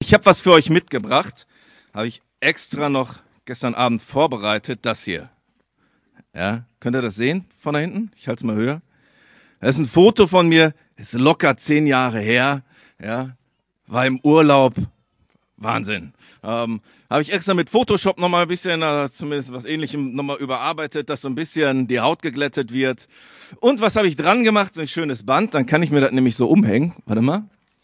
Ich habe was für euch mitgebracht. Habe ich extra noch gestern Abend vorbereitet. Das hier. Ja, könnt ihr das sehen von da hinten? Ich halte es mal höher. Das ist ein Foto von mir. Ist locker 10 Jahre her. Ja, war im Urlaub. Wahnsinn. Habe ich extra mit Photoshop nochmal ein bisschen, zumindest was Ähnlichem, nochmal überarbeitet, dass so ein bisschen die Haut geglättet wird. Und was habe ich dran gemacht? So ein schönes Band. Dann kann ich mir das nämlich so umhängen. Warte mal.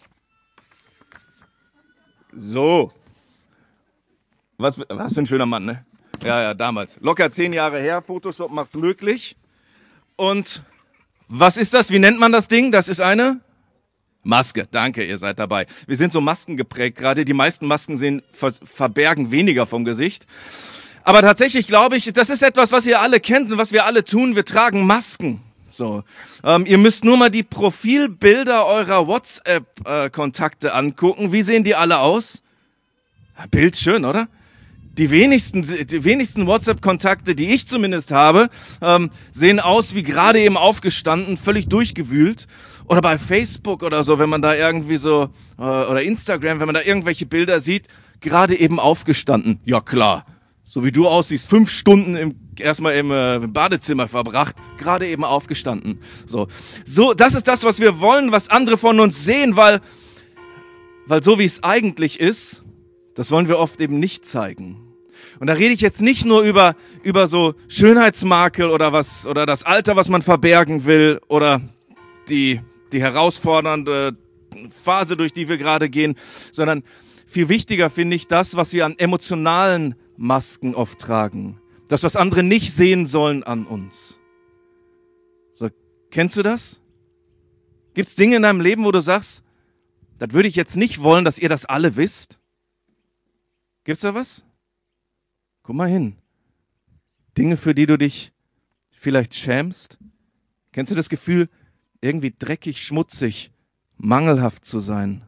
So. Was für ein schöner Mann, ne? Ja, damals. Locker 10 Jahre her. Photoshop macht's möglich. Und was ist das? Wie nennt man das Ding? Das ist eine Maske. Danke, ihr seid dabei. Wir sind so Masken geprägt gerade. Die meisten Masken verbergen weniger vom Gesicht. Aber tatsächlich glaube ich, das ist etwas, was ihr alle kennt und was wir alle tun. Wir tragen Masken. So, ihr müsst nur mal die Profilbilder eurer WhatsApp-Kontakte angucken. Wie sehen die alle aus? Bild schön, oder? Die wenigsten WhatsApp-Kontakte, die ich zumindest habe, sehen aus wie gerade eben aufgestanden, völlig durchgewühlt. Oder bei Facebook oder so, wenn man da irgendwie so, oder Instagram, wenn man da irgendwelche Bilder sieht, gerade eben aufgestanden. Ja klar, so wie du aussiehst, 5 Stunden erstmal im Badezimmer verbracht, gerade eben aufgestanden. So, das ist das, was wir wollen, was andere von uns sehen, weil so wie es eigentlich ist, das wollen wir oft eben nicht zeigen. Und da rede ich jetzt nicht nur über so Schönheitsmakel oder das Alter, was man verbergen will, oder die herausfordernde Phase, durch die wir gerade gehen, sondern viel wichtiger finde ich das, was wir an emotionalen Masken oft tragen. Das, was andere nicht sehen sollen an uns. So, kennst du das? Gibt's Dinge in deinem Leben, wo du sagst, das würde ich jetzt nicht wollen, dass ihr das alle wisst? Gibt's da was? Guck mal hin. Dinge, für die du dich vielleicht schämst? Kennst du das Gefühl, irgendwie dreckig, schmutzig, mangelhaft zu sein?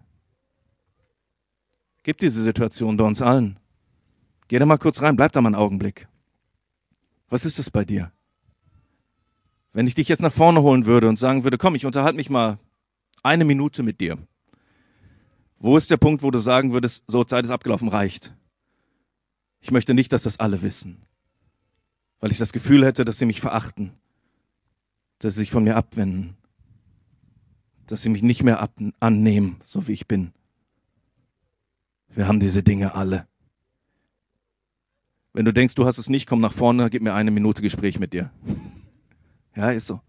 Gibt diese Situation bei uns allen. Geh da mal kurz rein, bleib da mal einen Augenblick. Was ist das bei dir? Wenn ich dich jetzt nach vorne holen würde und sagen würde, komm, ich unterhalte mich mal 1 Minute mit dir. Wo ist der Punkt, wo du sagen würdest, so, Zeit ist abgelaufen, reicht? Ich möchte nicht, dass das alle wissen, weil ich das Gefühl hätte, dass sie mich verachten, dass sie sich von mir abwenden, dass sie mich nicht mehr annehmen, so wie ich bin. Wir haben diese Dinge alle. Wenn du denkst, du hast es nicht, komm nach vorne, gib mir 1 Minute Gespräch mit dir. Ja, ist so.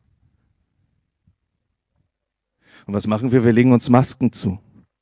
Und was machen wir? Wir legen uns Masken zu.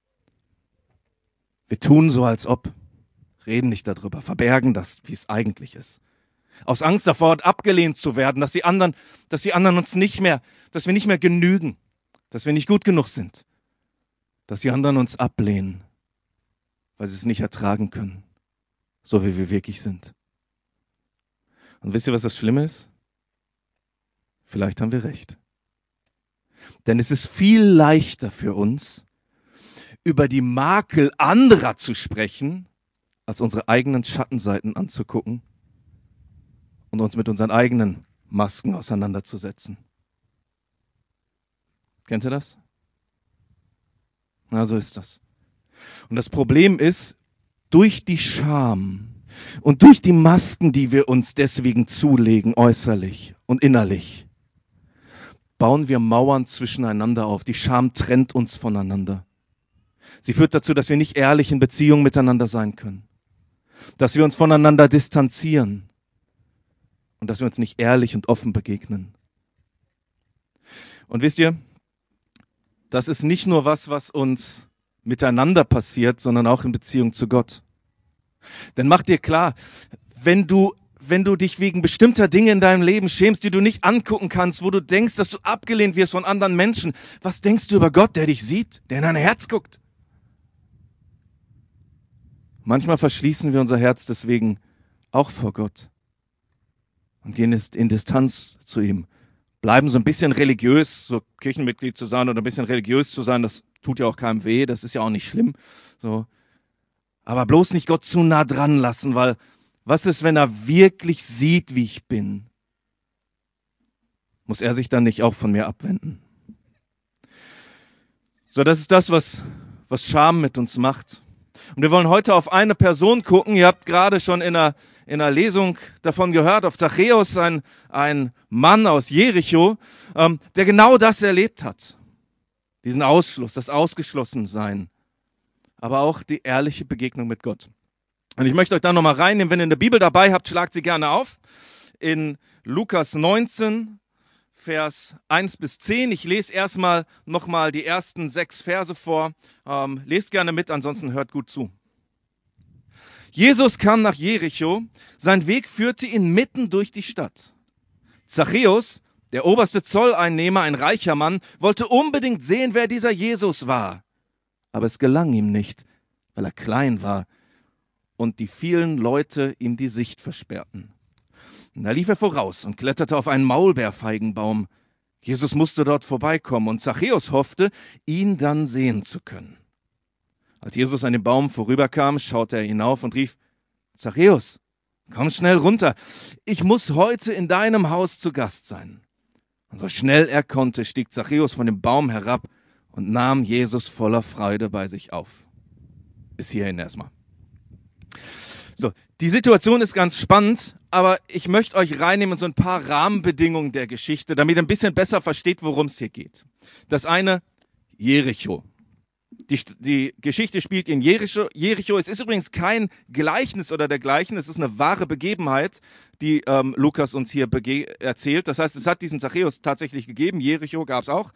Wir tun so, als ob. Reden nicht darüber, verbergen das, wie es eigentlich ist. Aus Angst davor, abgelehnt zu werden, dass die anderen uns nicht mehr, dass wir nicht mehr genügen, dass wir nicht gut genug sind, dass die anderen uns ablehnen, weil sie es nicht ertragen können, so wie wir wirklich sind. Und wisst ihr, was das Schlimme ist? Vielleicht haben wir recht. Denn es ist viel leichter für uns, über die Makel anderer zu sprechen, als unsere eigenen Schattenseiten anzugucken und uns mit unseren eigenen Masken auseinanderzusetzen. Kennt ihr das? Na, so ist das. Und das Problem ist, durch die Scham und durch die Masken, die wir uns deswegen zulegen, äußerlich und innerlich, bauen wir Mauern zwischeneinander auf. Die Scham trennt uns voneinander. Sie führt dazu, dass wir nicht ehrlich in Beziehung miteinander sein können. Dass wir uns voneinander distanzieren und dass wir uns nicht ehrlich und offen begegnen. Und wisst ihr, das ist nicht nur was uns miteinander passiert, sondern auch in Beziehung zu Gott. Denn mach dir klar, wenn du dich wegen bestimmter Dinge in deinem Leben schämst, die du nicht angucken kannst, wo du denkst, dass du abgelehnt wirst von anderen Menschen, was denkst du über Gott, der dich sieht, der in dein Herz guckt? Manchmal verschließen wir unser Herz deswegen auch vor Gott und gehen in Distanz zu ihm. Bleiben so ein bisschen religiös, so Kirchenmitglied zu sein oder ein bisschen religiös zu sein, das tut ja auch keinem weh, das ist ja auch nicht schlimm. So. Aber bloß nicht Gott zu nah dran lassen, weil was ist, wenn er wirklich sieht, wie ich bin? Muss er sich dann nicht auch von mir abwenden? So, das ist das, was Scham mit uns macht. Und wir wollen heute auf eine Person gucken. Ihr habt gerade schon in einer Lesung davon gehört, auf Zachäus, ein Mann aus Jericho, der genau das erlebt hat. Diesen Ausschluss, das Ausgeschlossensein, aber auch die ehrliche Begegnung mit Gott. Und ich möchte euch da nochmal reinnehmen, wenn ihr eine Bibel dabei habt, schlagt sie gerne auf. In Lukas 19, Vers 1 bis 10. Ich lese erstmal nochmal die ersten 6 Verse vor. Lest gerne mit, ansonsten hört gut zu. Jesus kam nach Jericho, sein Weg führte ihn mitten durch die Stadt. Zachäus, der oberste Zolleinnehmer, ein reicher Mann, wollte unbedingt sehen, wer dieser Jesus war. Aber es gelang ihm nicht, weil er klein war und die vielen Leute ihm die Sicht versperrten. Da lief er voraus und kletterte auf einen Maulbeerfeigenbaum. Jesus musste dort vorbeikommen und Zachäus hoffte, ihn dann sehen zu können. Als Jesus an dem Baum vorüberkam, schaute er hinauf und rief, Zachäus, komm schnell runter, ich muss heute in deinem Haus zu Gast sein. Und so schnell er konnte, stieg Zachäus von dem Baum herab und nahm Jesus voller Freude bei sich auf. Bis hierhin erstmal. So, die Situation ist ganz spannend, aber ich möchte euch reinnehmen in so ein paar Rahmenbedingungen der Geschichte, damit ihr ein bisschen besser versteht, worum es hier geht. Das eine, Jericho. Die Geschichte spielt in Jericho. Es ist übrigens kein Gleichnis oder dergleichen, es ist eine wahre Begebenheit, die Lukas uns hier erzählt. Das heißt, es hat diesen Zachäus tatsächlich gegeben, Jericho gab es auch.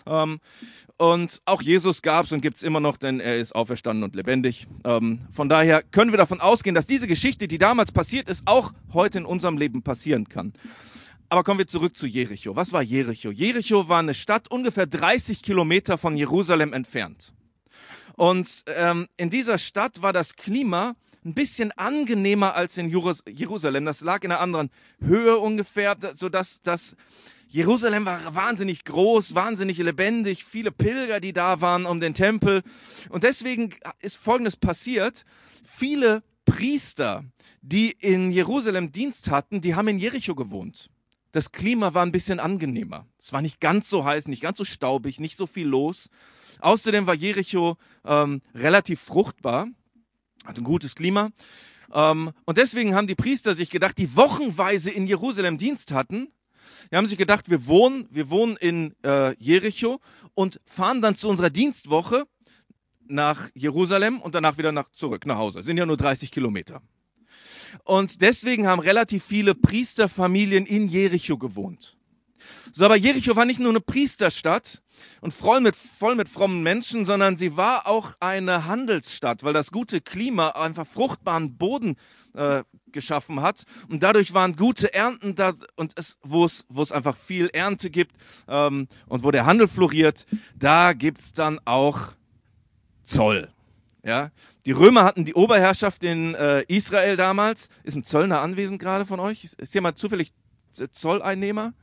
Und auch Jesus gab es und gibt es immer noch, denn er ist auferstanden und lebendig. Von daher können wir davon ausgehen, dass diese Geschichte, die damals passiert ist, auch heute in unserem Leben passieren kann. Aber kommen wir zurück zu Jericho. Was war Jericho? Jericho war eine Stadt ungefähr 30 Kilometer von Jerusalem entfernt. Und in dieser Stadt war das Klima ein bisschen angenehmer als in Jerusalem. Das lag in einer anderen Höhe ungefähr, sodass Jerusalem war wahnsinnig groß, wahnsinnig lebendig, viele Pilger, die da waren um den Tempel. Und deswegen ist Folgendes passiert. Viele Priester, die in Jerusalem Dienst hatten, die haben in Jericho gewohnt. Das Klima war ein bisschen angenehmer. Es war nicht ganz so heiß, nicht ganz so staubig, nicht so viel los. Außerdem war Jericho relativ fruchtbar, hatte ein gutes Klima. Und deswegen haben die Priester sich gedacht, die wochenweise in Jerusalem Dienst hatten, die haben sich gedacht, wir wohnen in Jericho und fahren dann zu unserer Dienstwoche nach Jerusalem und danach wieder zurück nach Hause. Das sind ja nur 30 Kilometer. Und deswegen haben relativ viele Priesterfamilien in Jericho gewohnt. So, aber Jericho war nicht nur eine Priesterstadt und voll mit frommen Menschen, sondern sie war auch eine Handelsstadt, weil das gute Klima einfach fruchtbaren Boden geschaffen hat und dadurch waren gute Ernten da und wo es einfach viel Ernte gibt und wo der Handel floriert, da gibt es dann auch Zoll. Ja? Die Römer hatten die Oberherrschaft in Israel damals. Ist ein Zöllner anwesend gerade von euch? Ist jemand zufällig Zolleinnehmer?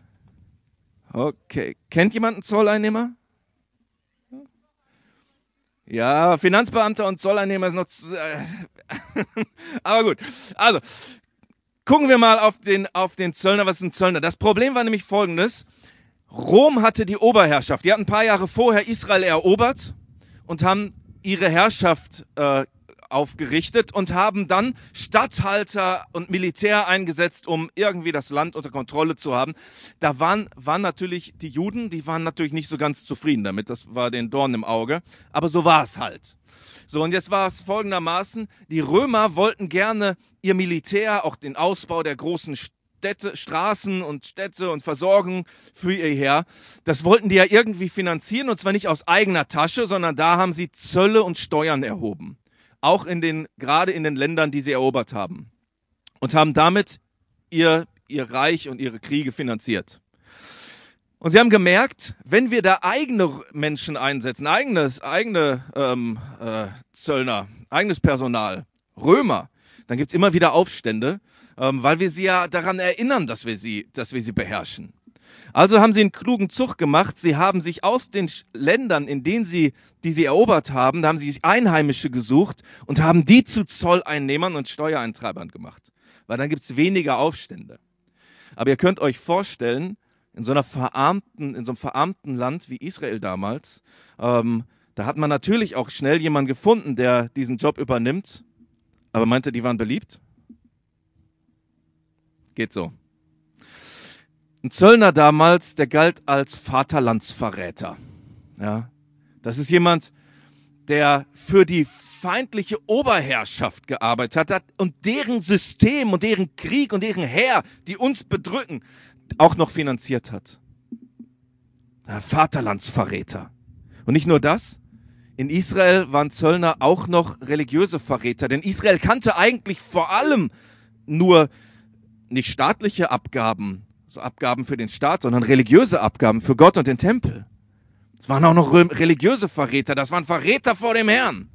Okay. Kennt jemand einen Zolleinnehmer? Ja, Finanzbeamter und Zolleinnehmer ist noch... Aber gut. Also, gucken wir mal auf den Zöllner. Was ist ein Zöllner? Das Problem war nämlich folgendes. Rom hatte die Oberherrschaft. Die hatten ein paar Jahre vorher Israel erobert und haben ihre Herrschaft aufgerichtet und haben dann Statthalter und Militär eingesetzt, um irgendwie das Land unter Kontrolle zu haben. Da waren natürlich die Juden, die waren natürlich nicht so ganz zufrieden damit, das war den Dorn im Auge, aber so war es halt. So, und jetzt war es folgendermaßen, die Römer wollten gerne ihr Militär, auch den Ausbau der großen Straßen und Städte und Versorgung für ihr Heer. Das wollten die ja irgendwie finanzieren und zwar nicht aus eigener Tasche, sondern da haben sie Zölle und Steuern erhoben. Auch gerade in den Ländern, die sie erobert haben. Und haben damit ihr Reich und ihre Kriege finanziert. Und sie haben gemerkt, wenn wir da eigene Menschen einsetzen, eigene Zöllner, eigenes Personal, Römer, dann gibt es immer wieder Aufstände, weil wir sie ja daran erinnern, dass wir sie beherrschen. Also haben sie einen klugen Zug gemacht. Sie haben sich aus den Ländern, die sie erobert haben, da haben sie sich Einheimische gesucht und haben die zu Zolleinnehmern und Steuereintreibern gemacht. Weil dann gibt es weniger Aufstände. Aber ihr könnt euch vorstellen, in so einem verarmten Land wie Israel damals, Da hat man natürlich auch schnell jemanden gefunden, der diesen Job übernimmt. Aber meinte, die waren beliebt? Geht so. Ein Zöllner damals, der galt als Vaterlandsverräter. Ja, das ist jemand, der für die feindliche Oberherrschaft gearbeitet hat und deren System und deren Krieg und deren Heer, die uns bedrücken, auch noch finanziert hat. Ja, Vaterlandsverräter. Und nicht nur das, in Israel waren Zöllner auch noch religiöse Verräter, denn Israel kannte eigentlich vor allem nur nicht staatliche Abgaben, so Abgaben für den Staat, sondern religiöse Abgaben für Gott und den Tempel. Es waren auch noch religiöse Verräter, das waren Verräter vor dem Herrn.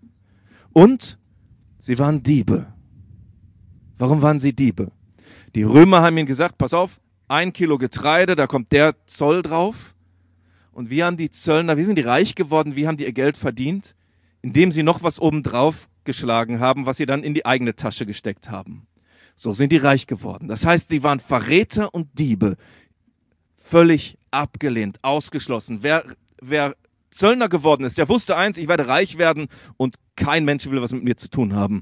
Und sie waren Diebe. Warum waren sie Diebe? Die Römer haben ihnen gesagt, pass auf, 1 Kilo Getreide, da kommt der Zoll drauf. Und wie haben die Zöllner, wie sind die reich geworden, wie haben die ihr Geld verdient? Indem sie noch was obendrauf geschlagen haben, was sie dann in die eigene Tasche gesteckt haben. So sind die reich geworden. Das heißt, die waren Verräter und Diebe. Völlig abgelehnt, ausgeschlossen. Wer Zöllner geworden ist, der wusste eins, ich werde reich werden und kein Mensch will was mit mir zu tun haben.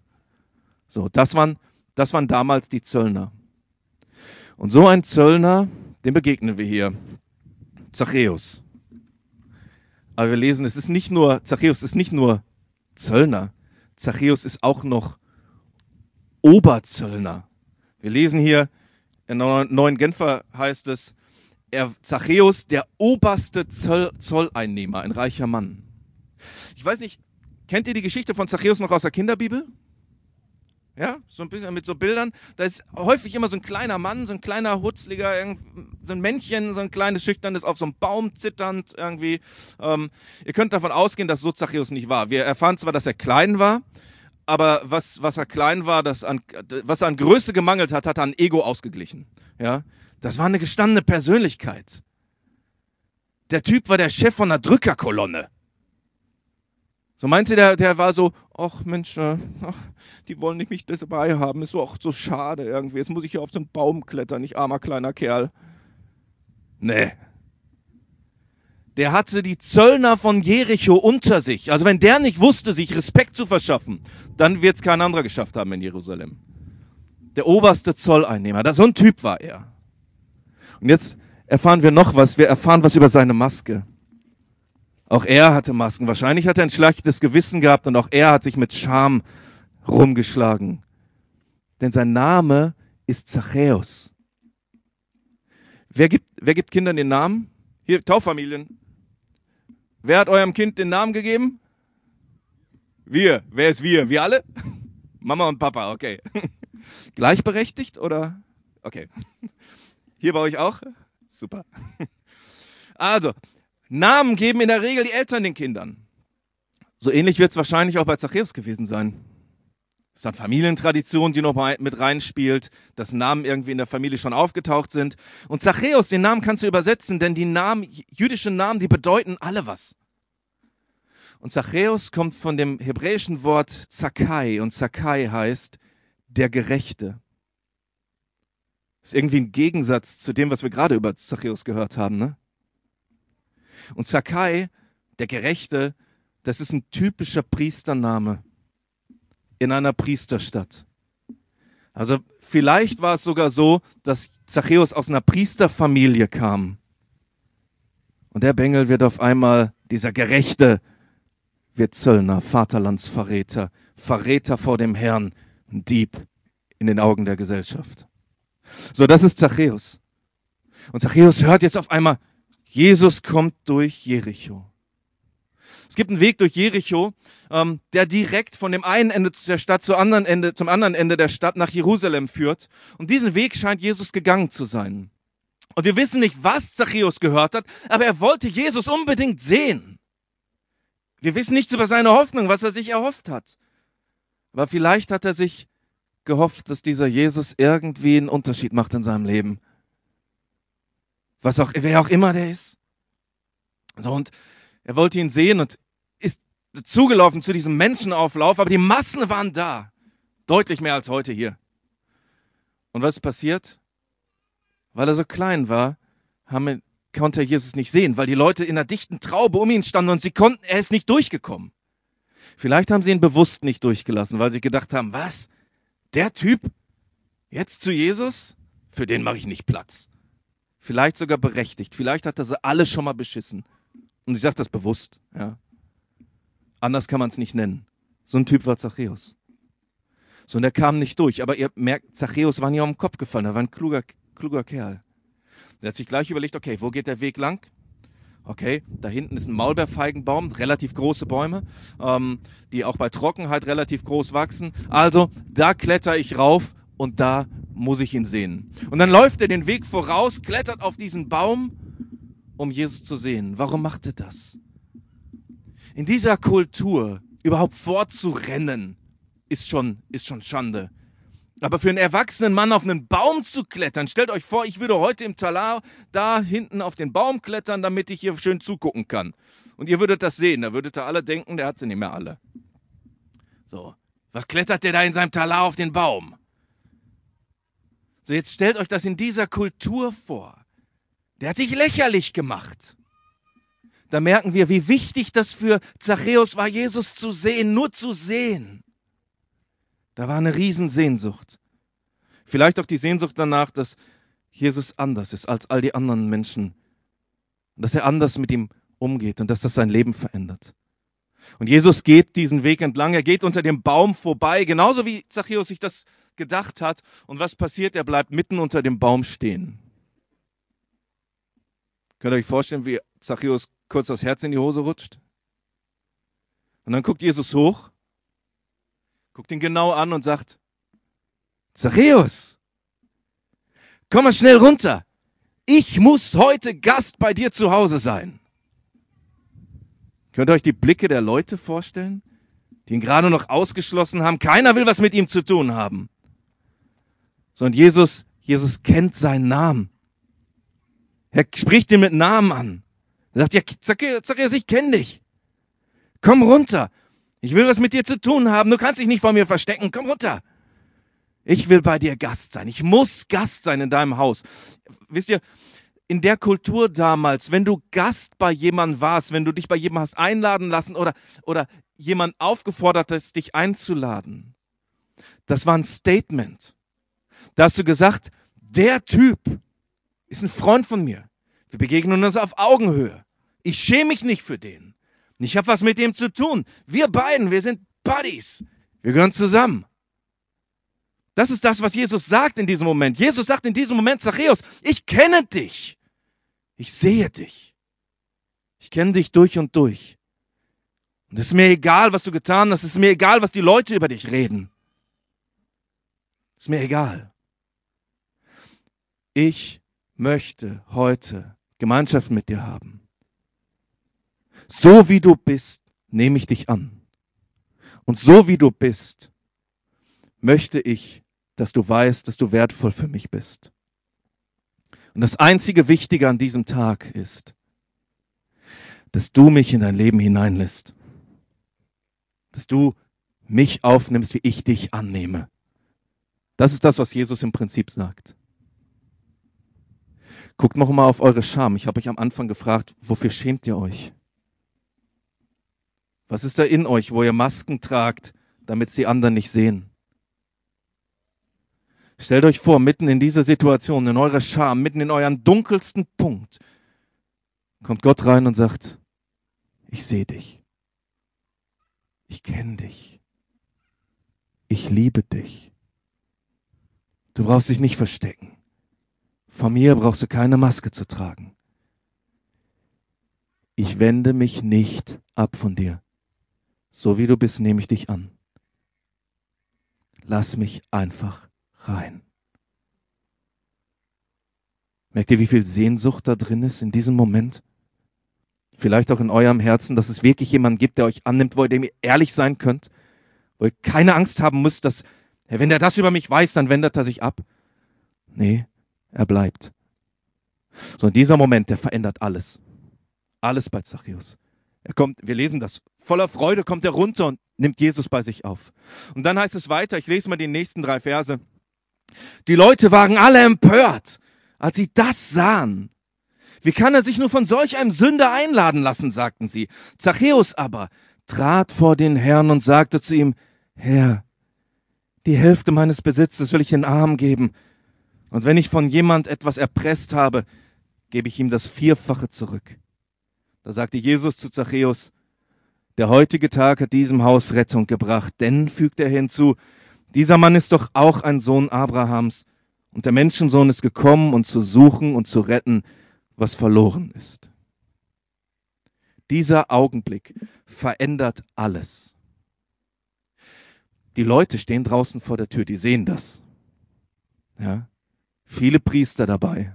So, das waren damals die Zöllner. Und so ein Zöllner, dem begegnen wir hier. Zachäus. Aber wir lesen, Zachäus ist nicht nur Zöllner. Zachäus ist auch noch Oberzöllner. Wir lesen hier, in der Neuen Genfer heißt es, Zachäus, der oberste Zolleinnehmer, ein reicher Mann. Ich weiß nicht, kennt ihr die Geschichte von Zachäus noch aus der Kinderbibel? Ja, so ein bisschen mit so Bildern. Da ist häufig immer so ein kleiner Mann, so ein kleiner Hutzliger, so ein Männchen, so ein kleines Schüchternes auf so einem Baum zitternd irgendwie. Ihr könnt davon ausgehen, dass so Zachäus nicht war. Wir erfahren zwar, dass er klein war, aber was er klein war, was er an Größe gemangelt hat, hat er an Ego ausgeglichen. Ja, das war eine gestandene Persönlichkeit. Der Typ war der Chef von einer Drückerkolonne. So meinte der war so, ach Mensch, die wollen nicht mich dabei haben, ist so schade irgendwie. Jetzt muss ich hier auf so einen Baum klettern, ich armer kleiner Kerl. Nee. Der hatte die Zöllner von Jericho unter sich. Also wenn der nicht wusste, sich Respekt zu verschaffen, dann wird es kein anderer geschafft haben in Jerusalem. Der oberste Zolleinnehmer, so ein Typ war er. Und jetzt erfahren wir noch was, wir erfahren was über seine Maske. Auch er hatte Masken. Wahrscheinlich hat er ein schlechtes Gewissen gehabt und auch er hat sich mit Scham rumgeschlagen. Denn sein Name ist Zachäus. Wer gibt Kindern den Namen? Hier, Tauffamilien. Wer hat eurem Kind den Namen gegeben? Wir. Wer ist wir? Wir alle? Mama und Papa, okay. Gleichberechtigt oder? Okay. Hier bei euch auch? Super. Also, Namen geben in der Regel die Eltern den Kindern. So ähnlich wird es wahrscheinlich auch bei Zachäus gewesen sein. Es ist eine Familientradition, die noch mit reinspielt, dass Namen irgendwie in der Familie schon aufgetaucht sind. Und Zachäus, den Namen kannst du übersetzen, denn die Namen, jüdische Namen, die bedeuten alle was. Und Zachäus kommt von dem hebräischen Wort Zakkai und Zakkai heißt der Gerechte. Das ist irgendwie ein Gegensatz zu dem, was wir gerade über Zachäus gehört haben, ne? Und Zakkai, der Gerechte, das ist ein typischer Priestername in einer Priesterstadt. Also vielleicht war es sogar so, dass Zachäus aus einer Priesterfamilie kam. Und der Bengel wird auf einmal, dieser Gerechte, wird Zöllner, Vaterlandsverräter, Verräter vor dem Herrn, ein Dieb in den Augen der Gesellschaft. So, das ist Zachäus. Und Zachäus hört jetzt auf einmal, Jesus kommt durch Jericho. Es gibt einen Weg durch Jericho, der direkt von dem einen Ende der Stadt zum anderen Ende der Stadt nach Jerusalem führt. Und diesen Weg scheint Jesus gegangen zu sein. Und wir wissen nicht, was Zachäus gehört hat, aber er wollte Jesus unbedingt sehen. Wir wissen nichts über seine Hoffnung, was er sich erhofft hat. Aber vielleicht hat er sich gehofft, dass dieser Jesus irgendwie einen Unterschied macht in seinem Leben. Wer auch immer der ist. So, und er wollte ihn sehen und ist zugelaufen zu diesem Menschenauflauf, aber die Massen waren da. Deutlich mehr als heute hier. Und was ist passiert? Weil er so klein war, haben konnte er Jesus nicht sehen, weil die Leute in einer dichten Traube um ihn standen und er ist nicht durchgekommen. Vielleicht haben sie ihn bewusst nicht durchgelassen, weil sie gedacht haben, was? Der Typ? Jetzt zu Jesus? Für den mache ich nicht Platz. Vielleicht sogar berechtigt. Vielleicht hat er sie alle schon mal beschissen. Und ich sage das bewusst. Ja. Anders kann man es nicht nennen. So ein Typ war Zachäus. So, und er kam nicht durch. Aber ihr merkt, Zachäus war nie auf den Kopf gefallen. Er war ein kluger Kerl. Der hat sich gleich überlegt, okay, wo geht der Weg lang? Okay, da hinten ist ein Maulbeerfeigenbaum, relativ große Bäume, die auch bei Trockenheit relativ groß wachsen. Also, da kletter ich rauf und da muss ich ihn sehen. Und dann läuft er den Weg voraus, klettert auf diesen Baum, um Jesus zu sehen. Warum macht er das? In dieser Kultur überhaupt vorzurennen, ist schon Schande. Aber für einen erwachsenen Mann auf einen Baum zu klettern, stellt euch vor, ich würde heute im Talar da hinten auf den Baum klettern, damit ich hier schön zugucken kann. Und ihr würdet das sehen, da würdet ihr alle denken, der hat sie nicht mehr alle. So, was klettert der da in seinem Talar auf den Baum? So, jetzt stellt euch das in dieser Kultur vor. Der hat sich lächerlich gemacht. Da merken wir, wie wichtig das für Zachäus war, Jesus zu sehen, nur zu sehen. Da war eine Riesensehnsucht. Vielleicht auch die Sehnsucht danach, dass Jesus anders ist als all die anderen Menschen. Und dass er anders mit ihm umgeht und dass das sein Leben verändert. Und Jesus geht diesen Weg entlang, er geht unter dem Baum vorbei, genauso wie Zachäus sich das gedacht hat. Und was passiert? Er bleibt mitten unter dem Baum stehen. Könnt ihr euch vorstellen, wie Zachäus kurz das Herz in die Hose rutscht? Und dann guckt Jesus hoch, guckt ihn genau an und sagt, Zachäus, komm mal schnell runter. Ich muss heute Gast bei dir zu Hause sein. Könnt ihr euch die Blicke der Leute vorstellen, die ihn gerade noch ausgeschlossen haben? Keiner will was mit ihm zu tun haben. Sondern Jesus kennt seinen Namen. Er spricht ihn mit Namen an. Er sagt, ja, Zachäus, ich kenne dich. Komm runter. Ich will was mit dir zu tun haben. Du kannst dich nicht vor mir verstecken. Komm runter. Ich will bei dir Gast sein. Ich muss Gast sein in deinem Haus. Wisst ihr, in der Kultur damals, wenn du Gast bei jemandem warst, wenn du dich bei jemandem hast einladen lassen oder jemand aufgefordert hast, dich einzuladen, das war ein Statement. Da hast du gesagt, der Typ ist ein Freund von mir. Wir begegnen uns auf Augenhöhe. Ich schäme mich nicht für den. Ich habe was mit dem zu tun. Wir beiden, wir sind Buddies. Wir gehören zusammen. Das ist das, was Jesus sagt in diesem Moment. Jesus sagt in diesem Moment, Zachäus, ich kenne dich. Ich sehe dich. Ich kenne dich durch und durch. Und es ist mir egal, was du getan hast. Es ist mir egal, was die Leute über dich reden. Es ist mir egal. Ich möchte heute Gemeinschaft mit dir haben. So wie du bist, nehme ich dich an. Und so wie du bist, möchte ich, dass du weißt, dass du wertvoll für mich bist. Und das einzige Wichtige an diesem Tag ist, dass du mich in dein Leben hineinlässt. Dass du mich aufnimmst, wie ich dich annehme. Das ist das, was Jesus im Prinzip sagt. Guckt noch mal auf eure Scham. Ich habe euch am Anfang gefragt, wofür schämt ihr euch? Was ist da in euch, wo ihr Masken tragt, damit sie anderen nicht sehen? Stellt euch vor, mitten in dieser Situation, in eurer Scham, mitten in euren dunkelsten Punkt, kommt Gott rein und sagt, ich sehe dich. Ich kenne dich. Ich liebe dich. Du brauchst dich nicht verstecken. Von mir brauchst du keine Maske zu tragen. Ich wende mich nicht ab von dir. So wie du bist, nehme ich dich an. Lass mich einfach rein. Merkt ihr, wie viel Sehnsucht da drin ist in diesem Moment? Vielleicht auch in eurem Herzen, dass es wirklich jemanden gibt, der euch annimmt, wo ihr ehrlich sein könnt, wo ihr keine Angst haben müsst, dass, wenn der das über mich weiß, dann wendet er sich ab. Nee, er bleibt. So, in dieser Moment, der verändert alles. Alles bei Zachäus. Er kommt, wir lesen das, voller Freude kommt er runter und nimmt Jesus bei sich auf. Und dann heißt es weiter, ich lese mal die nächsten 3 Verse. Die Leute waren alle empört, als sie das sahen. Wie kann er sich nur von solch einem Sünder einladen lassen, sagten sie. Zachäus aber trat vor den Herrn und sagte zu ihm, Herr, die Hälfte meines Besitzes will ich den Armen geben. Und wenn ich von jemand etwas erpresst habe, gebe ich ihm das Vierfache zurück. Da sagte Jesus zu Zachäus, der heutige Tag hat diesem Haus Rettung gebracht, denn, fügte er hinzu, dieser Mann ist doch auch ein Sohn Abrahams, und der Menschensohn ist gekommen, um zu suchen und zu retten, was verloren ist. Dieser Augenblick verändert alles. Die Leute stehen draußen vor der Tür, die sehen das. Ja? Viele Priester dabei.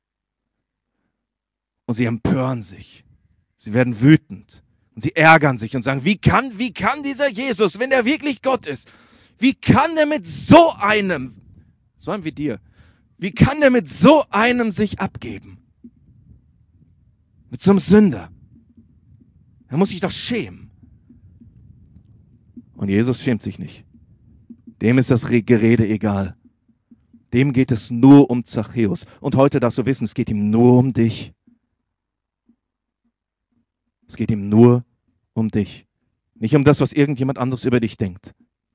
Und sie empören sich. Sie werden wütend. Und sie ärgern sich und sagen, wie kann dieser Jesus, wenn er wirklich Gott ist, wie kann der mit so einem wie dir, wie kann der mit so einem sich abgeben? Mit so einem Sünder. Er muss sich doch schämen. Und Jesus schämt sich nicht. Dem ist das Gerede egal. Dem geht es nur um Zachäus. Und heute darfst du wissen, es geht ihm nur um dich. Es geht ihm nur um dich. Nicht um das, was irgendjemand anderes über dich denkt.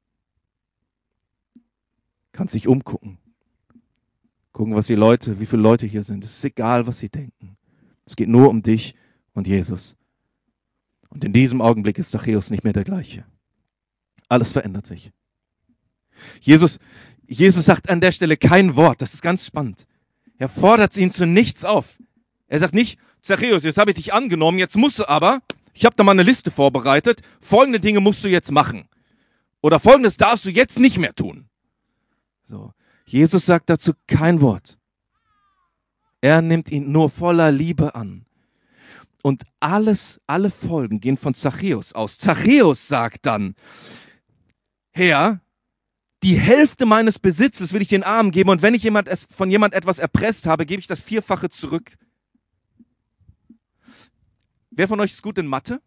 Kannst dich umgucken. Gucken, wie viele Leute hier sind. Es ist egal, was sie denken. Es geht nur um dich und Jesus. Und in diesem Augenblick ist Zachäus nicht mehr der gleiche. Alles verändert sich. Jesus sagt an der Stelle kein Wort. Das ist ganz spannend. Er fordert ihn zu nichts auf. Er sagt nicht, Zachäus, jetzt habe ich dich angenommen, jetzt musst du aber, ich habe da mal eine Liste vorbereitet, folgende Dinge musst du jetzt machen. Oder folgendes darfst du jetzt nicht mehr tun. So. Jesus sagt dazu kein Wort. Er nimmt ihn nur voller Liebe an. Und alle Folgen gehen von Zachäus aus. Zachäus sagt dann, Herr, die Hälfte meines Besitzes will ich den Armen geben und wenn ich von jemand etwas erpresst habe, gebe ich das Vierfache zurück. Wer von euch ist gut in Mathe?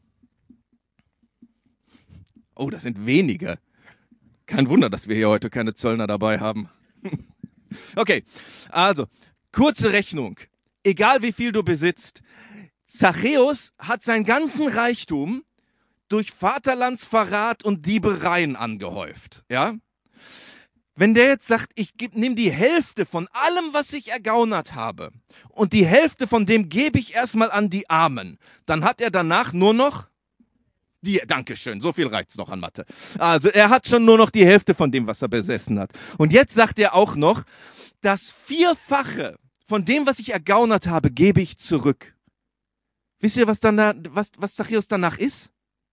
Oh, das sind wenige. Kein Wunder, dass wir hier heute keine Zöllner dabei haben. Okay, also, kurze Rechnung. Egal wie viel du besitzt, Zachäus hat seinen ganzen Reichtum durch Vaterlandsverrat und Diebereien angehäuft. Ja? Wenn der jetzt sagt, ich nehme die Hälfte von allem, was ich ergaunert habe und die Hälfte von dem gebe ich erstmal an die Armen, dann hat er danach nur noch Dankeschön, so viel reicht's noch an Mathe. Also er hat schon nur noch die Hälfte von dem, was er besessen hat. Und jetzt sagt er auch noch, das Vierfache von dem, was ich ergaunert habe, gebe ich zurück. Wisst ihr, was Zachäus danach ist?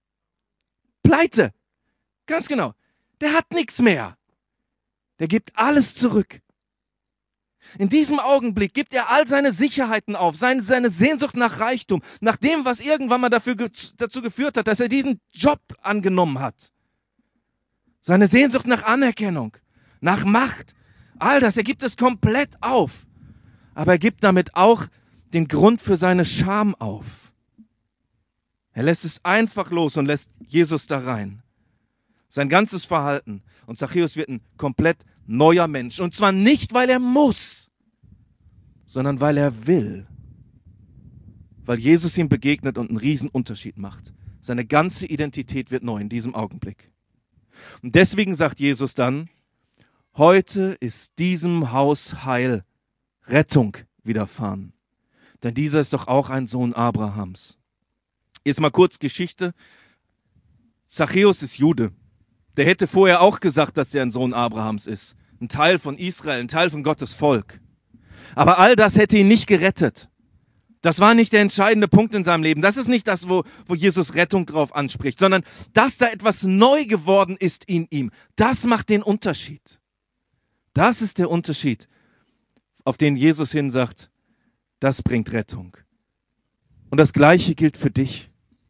Pleite. Ganz genau. Der hat nichts mehr. Der gibt alles zurück. In diesem Augenblick gibt er all seine Sicherheiten auf, seine Sehnsucht nach Reichtum, nach dem, was irgendwann mal dazu geführt hat, dass er diesen Job angenommen hat. Seine Sehnsucht nach Anerkennung, nach Macht, all das, er gibt es komplett auf. Aber er gibt damit auch den Grund für seine Scham auf. Er lässt es einfach los und lässt Jesus da rein. Sein ganzes Verhalten. Und Zachäus wird ein komplett neuer Mensch. Und zwar nicht, weil er muss, sondern weil er will. Weil Jesus ihm begegnet und einen riesen Unterschied macht. Seine ganze Identität wird neu in diesem Augenblick. Und deswegen sagt Jesus dann, heute ist diesem Haus Heil, Rettung widerfahren. Denn dieser ist doch auch ein Sohn Abrahams. Jetzt mal kurz Geschichte. Zachäus ist Jude. Der hätte vorher auch gesagt, dass er ein Sohn Abrahams ist. Ein Teil von Israel, ein Teil von Gottes Volk. Aber all das hätte ihn nicht gerettet. Das war nicht der entscheidende Punkt in seinem Leben. Das ist nicht das, wo Jesus Rettung drauf anspricht, sondern dass da etwas neu geworden ist in ihm. Das macht den Unterschied. Das ist der Unterschied, auf den Jesus hin sagt, das bringt Rettung. Und das Gleiche gilt für dich.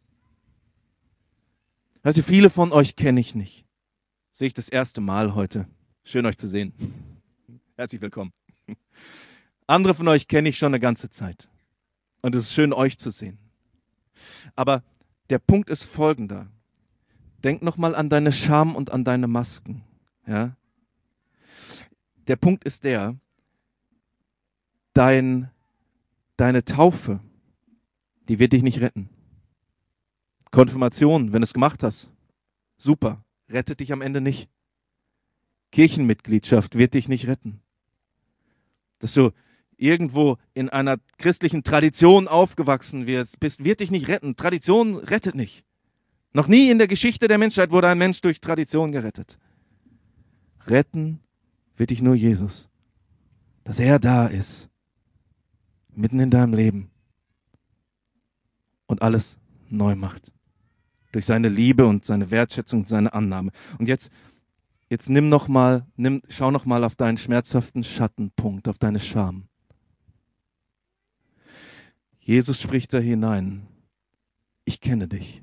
Also viele von euch kenne ich nicht. Sehe ich das erste Mal heute. Schön, euch zu sehen. Herzlich willkommen. Andere von euch kenne ich schon eine ganze Zeit. Und es ist schön, euch zu sehen. Aber der Punkt ist folgender. Denk nochmal an deine Scham und an deine Masken. Ja? Der Punkt ist der, dein Deine Taufe, die wird dich nicht retten. Konfirmation, wenn du es gemacht hast, super, rettet dich am Ende nicht. Kirchenmitgliedschaft wird dich nicht retten. Dass du irgendwo in einer christlichen Tradition aufgewachsen bist, wird dich nicht retten. Tradition rettet nicht. Noch nie in der Geschichte der Menschheit wurde ein Mensch durch Tradition gerettet. Retten wird dich nur Jesus. Dass er da ist, mitten in deinem Leben und alles neu macht. Durch seine Liebe und seine Wertschätzung und seine Annahme. Und jetzt schau noch mal auf deinen schmerzhaften Schattenpunkt, auf deine Scham. Jesus spricht da hinein. Ich kenne dich.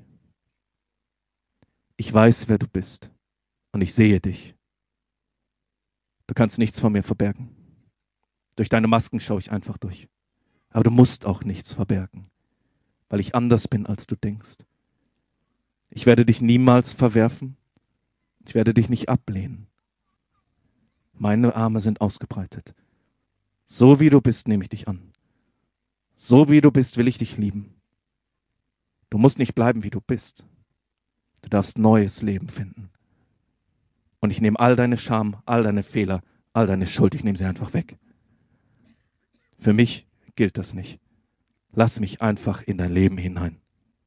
Ich weiß, wer du bist. Und ich sehe dich. Du kannst nichts von mir verbergen. Durch deine Masken schaue ich einfach durch. Aber du musst auch nichts verbergen, weil ich anders bin, als du denkst. Ich werde dich niemals verwerfen. Ich werde dich nicht ablehnen. Meine Arme sind ausgebreitet. So wie du bist, nehme ich dich an. So wie du bist, will ich dich lieben. Du musst nicht bleiben, wie du bist. Du darfst neues Leben finden. Und ich nehme all deine Scham, all deine Fehler, all deine Schuld, ich nehme sie einfach weg. Für mich gilt das nicht. Lass mich einfach in dein Leben hinein.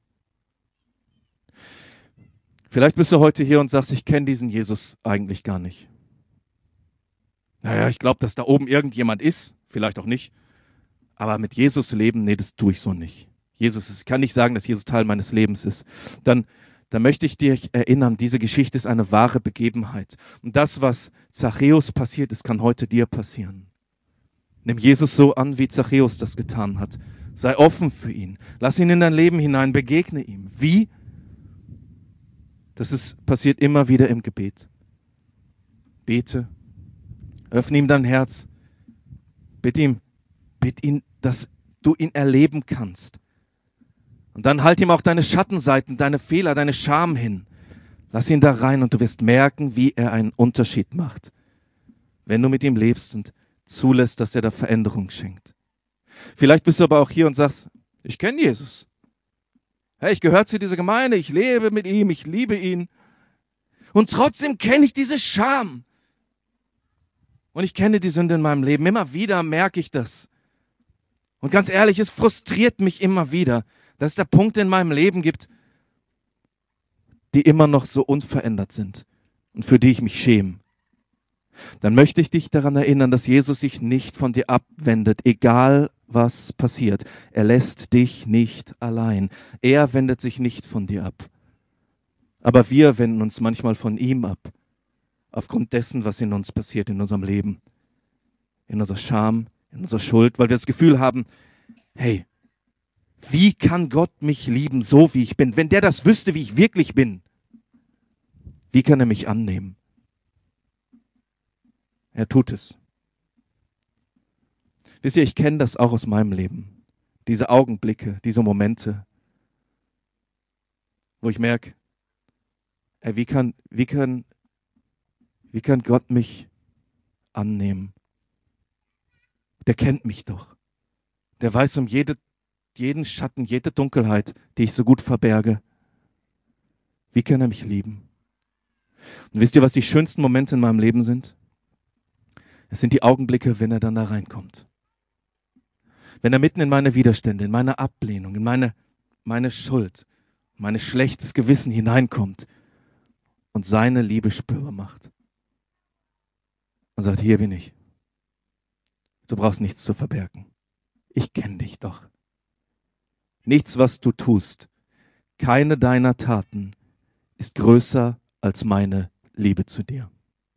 Vielleicht bist du heute hier und sagst, ich kenne diesen Jesus eigentlich gar nicht. Naja, ich glaube, dass da oben irgendjemand ist, vielleicht auch nicht. Aber mit Jesus leben, nee, das tue ich so nicht. Ich kann nicht sagen, dass Jesus Teil meines Lebens ist. Dann möchte ich dich erinnern, diese Geschichte ist eine wahre Begebenheit. Und das, was Zachäus passiert ist, kann heute dir passieren. Nimm Jesus so an, wie Zachäus das getan hat. Sei offen für ihn. Lass ihn in dein Leben hinein, begegne ihm. Wie? Passiert immer wieder im Gebet. Bete. Öffne ihm dein Herz. Bitt ihn, dass du ihn erleben kannst. Und dann halt ihm auch deine Schattenseiten, deine Fehler, deine Scham hin. Lass ihn da rein und du wirst merken, wie er einen Unterschied macht. Wenn du mit ihm lebst und zulässt, dass er da Veränderung schenkt. Vielleicht bist du aber auch hier und sagst, ich kenne Jesus. Hey, ich gehöre zu dieser Gemeinde, ich lebe mit ihm, ich liebe ihn. Und trotzdem kenne ich diese Scham. Und ich kenne die Sünde in meinem Leben. Immer wieder merke ich das. Und ganz ehrlich, es frustriert mich immer wieder, dass es da Punkte in meinem Leben gibt, die immer noch so unverändert sind und für die ich mich schäme. Dann möchte ich dich daran erinnern, dass Jesus sich nicht von dir abwendet, egal was passiert. Er lässt dich nicht allein. Er wendet sich nicht von dir ab. Aber wir wenden uns manchmal von ihm ab, aufgrund dessen, was in uns passiert, in unserem Leben, in unserer Scham, in unserer Schuld, weil wir das Gefühl haben, hey, wie kann Gott mich lieben, so wie ich bin? Wenn der das wüsste, wie ich wirklich bin, wie kann er mich annehmen? Er tut es. Wisst ihr, ich kenne das auch aus meinem Leben. Diese Augenblicke, diese Momente, wo ich merke, ey, wie kann Gott mich annehmen? Der kennt mich doch. Der weiß um jeden Schatten, jede Dunkelheit, die ich so gut verberge. Wie kann er mich lieben? Und wisst ihr, was die schönsten Momente in meinem Leben sind? Es sind die Augenblicke, wenn er dann da reinkommt. Wenn er mitten in meine Widerstände, in meine Ablehnung, in meine Schuld, mein schlechtes Gewissen hineinkommt und seine Liebe spürbar macht. Und sagt, hier bin ich. Du brauchst nichts zu verbergen. Ich kenne dich doch. Nichts, was du tust, keine deiner Taten ist größer als meine Liebe zu dir.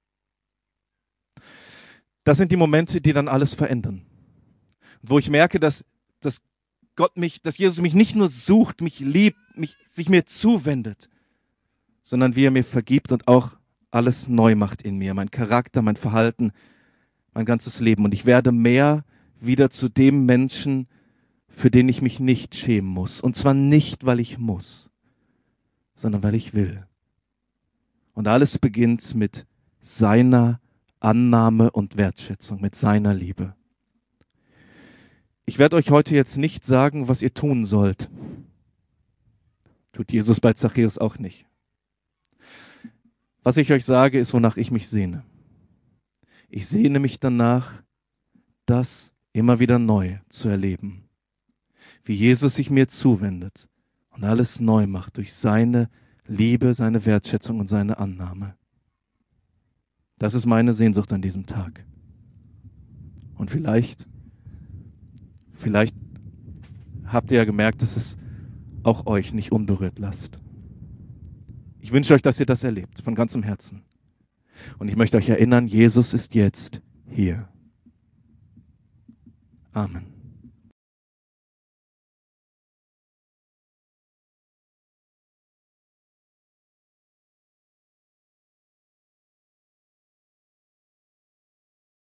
Das sind die Momente, die dann alles verändern. Wo ich merke, dass Jesus mich nicht nur sucht, mich liebt, sich mir zuwendet, sondern wie er mir vergibt und auch alles neu macht in mir, mein Charakter, mein Verhalten, mein ganzes Leben. Und ich werde mehr wieder zu dem Menschen, für den ich mich nicht schämen muss. Und zwar nicht, weil ich muss, sondern weil ich will. Und alles beginnt mit seiner Annahme und Wertschätzung, mit seiner Liebe. Ich werde euch heute jetzt nicht sagen, was ihr tun sollt. Tut Jesus bei Zachäus auch nicht. Was ich euch sage, ist, wonach ich mich sehne. Ich sehne mich danach, das immer wieder neu zu erleben. Wie Jesus sich mir zuwendet und alles neu macht durch seine Liebe, seine Wertschätzung und seine Annahme. Das ist meine Sehnsucht an diesem Tag. Und vielleicht habt ihr ja gemerkt, dass es auch euch nicht unberührt lasst. Ich wünsche euch, dass ihr das erlebt, von ganzem Herzen. Und ich möchte euch erinnern, Jesus ist jetzt hier. Amen.